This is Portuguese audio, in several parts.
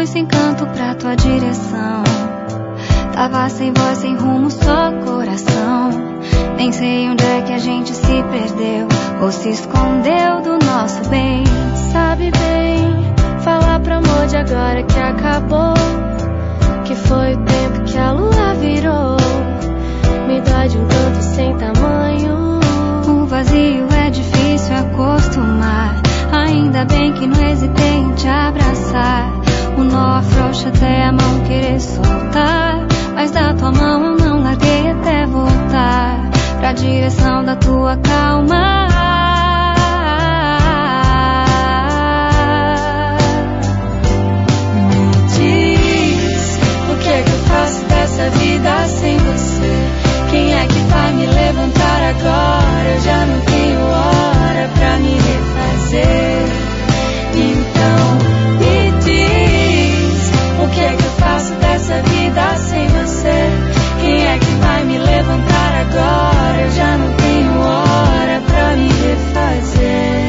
fui sem canto pra tua direção. Tava sem voz, sem rumo, só coração. Nem sei onde é que a gente se perdeu ou se escondeu do nosso bem. Sabe bem, falar pro amor de agora que acabou, que foi o tempo que a lua virou. Me dói de um tanto sem tamanho. O vazio é difícil acostumar. Ainda bem que não hesitei em te abraçar. O nó afrouxa até a mão querer soltar, mas da tua mão eu não larguei até voltar pra direção da tua calma. Me diz, o que é que eu faço dessa vida sem você? Quem é que vai me levantar agora? Eu já não tenho hora pra me refazer. Então me diz, o que é que eu faço dessa vida sem você? Quem é que vai me levantar agora? Eu já não tenho hora pra me refazer.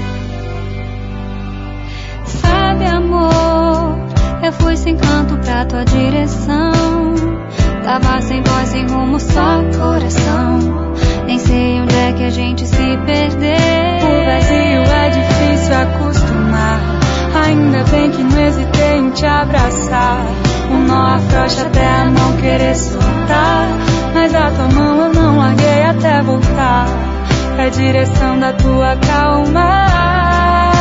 Sabe, amor, eu fui sem canto pra tua direção. Tava sem voz, sem rumo, só coração. Nem sei onde é que a gente se perdeu. O vazio é difícil acostumar. Ainda bem que não hesitei em te abraçar. O nó afrouxa até a não querer soltar, mas a tua mão eu não larguei até voltar pra direção da tua calma.